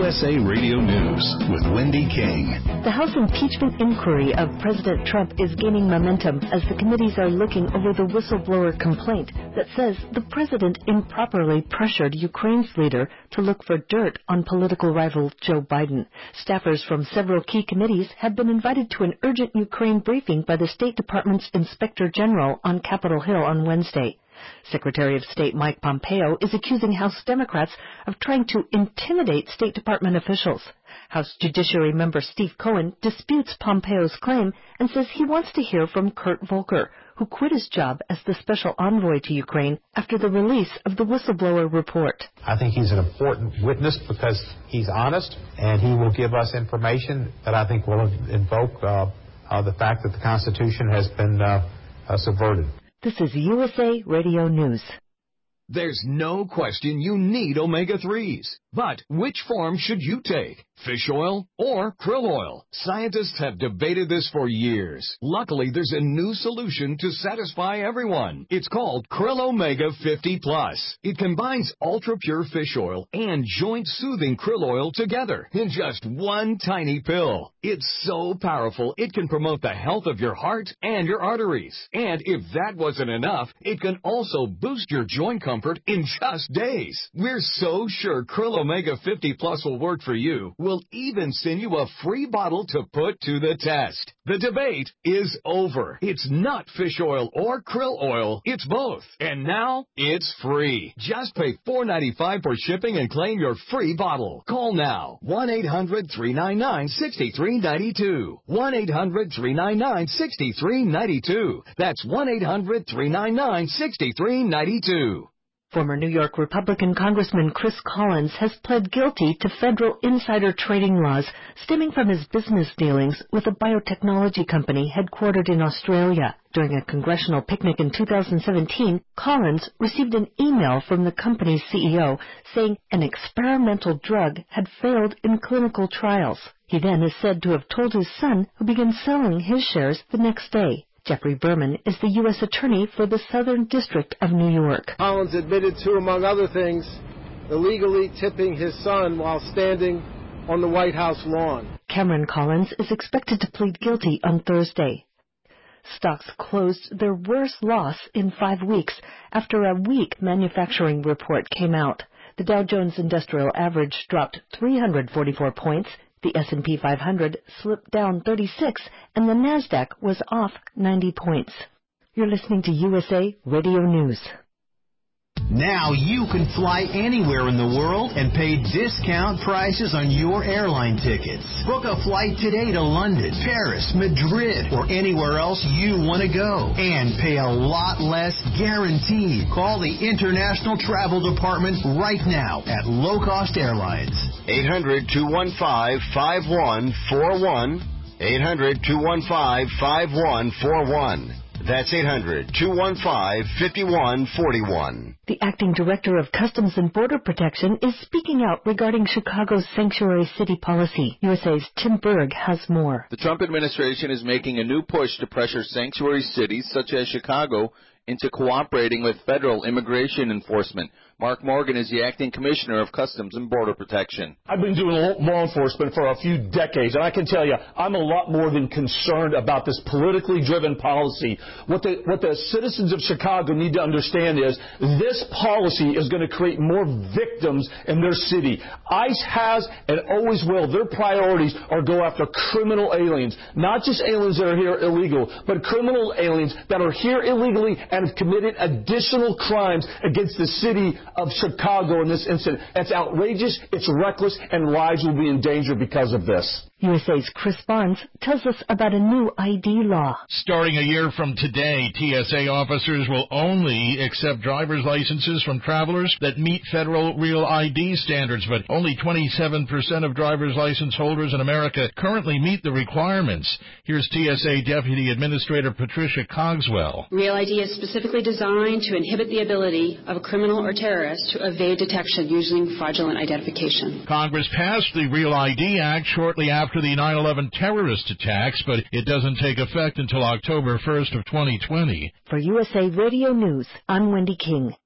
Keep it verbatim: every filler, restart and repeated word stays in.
U S A Radio News with Wendy King. The House impeachment inquiry of President Trump is gaining momentum as the committees are looking over the whistleblower complaint that says the president improperly pressured Ukraine's leader to look for dirt on political rival Joe Biden. Staffers from several key committees have been invited to an urgent Ukraine briefing by the State Department's Inspector General on Capitol Hill on Wednesday. Secretary of State Mike Pompeo is accusing House Democrats of trying to intimidate State Department officials. House Judiciary member Steve Cohen disputes Pompeo's claim and says he wants to hear from Kurt Volker, who quit his job as the special envoy to Ukraine after the release of the whistleblower report. I think he's an important witness because he's honest, and he will give us information that I think will invoke uh, uh, the fact that the Constitution has been uh, uh, subverted. This is U S A Radio News. There's no question you need omega threes. But which form should you take? Fish oil or krill oil? Scientists have debated this for years. Luckily, there's a new solution to satisfy everyone. It's called Krill Omega fifty plus. It combines ultra-pure fish oil and joint-soothing krill oil together in just one tiny pill. It's so powerful, it can promote the health of your heart and your arteries. And if that wasn't enough, it can also boost your joint comfort in just days. We're so sure Krill Omega fifty plus will work for you. We'll even send you a free bottle to put to the test. The debate is over. It's not fish oil or krill oil. It's both. And now it's free. Just pay four dollars and ninety-five cents for shipping and claim your free bottle. Call now. one eight hundred three nine nine six three nine two. one eight hundred three nine nine six three nine two. That's one eight hundred three nine nine six three nine two. Former New York Republican Congressman Chris Collins has pled guilty to federal insider trading laws stemming from his business dealings with a biotechnology company headquartered in Australia. During a congressional picnic in two thousand seventeen, Collins received an email from the company's C E O saying an experimental drug had failed in clinical trials. He then is said to have told his son, who began selling his shares the next day. Jeffrey Berman is the U S Attorney for the Southern District of New York. Collins admitted to, among other things, illegally tipping his son while standing on the White House lawn. Cameron Collins is expected to plead guilty on Thursday. Stocks closed their worst loss in five weeks after a weak manufacturing report came out. The Dow Jones Industrial Average dropped three hundred forty-four points. The S and P five hundred slipped down thirty-six, and the NASDAQ was off ninety points. You're listening to U S A Radio News. Now you can fly anywhere in the world and pay discount prices on your airline tickets. Book a flight today to London, Paris, Madrid, or anywhere else you want to go. And pay a lot less guaranteed. Call the International Travel Department right now at Low Cost Airlines. eight hundred two one five five one four one. eight hundred two one five five one four one. That's eight hundred two one five five one four one. The acting director of Customs and Border Protection is speaking out regarding Chicago's sanctuary city policy. U S A's Tim Berg has more. The Trump administration is making a new push to pressure sanctuary cities such as Chicago into cooperating with federal immigration enforcement. Mark Morgan is the acting commissioner of Customs and Border Protection. I've been doing law enforcement for a few decades, and I can tell you, I'm a lot more than concerned about this politically driven policy. What the, what the citizens of Chicago need to understand is this policy is going to create more victims in their city. ICE has and always will. Their priorities are go after criminal aliens, not just aliens that are here illegal, but criminal aliens that are here illegally and have committed additional crimes against the city of Chicago in this incident. It's outrageous, it's reckless, and lives will be in danger because of this. U S A's Chris Barnes tells us about a new I D law. Starting a year from today, T S A officers will only accept driver's licenses from travelers that meet federal Real I D standards, but only twenty-seven percent of driver's license holders in America currently meet the requirements. Here's T S A Deputy Administrator Patricia Cogswell. Real I D is specifically designed to inhibit the ability of a criminal or terrorist to evade detection using fraudulent identification. Congress passed the Real I D Act shortly after After the nine eleven terrorist attacks, but it doesn't take effect until October first of twenty twenty. For U S A Radio News, I'm Wendy King.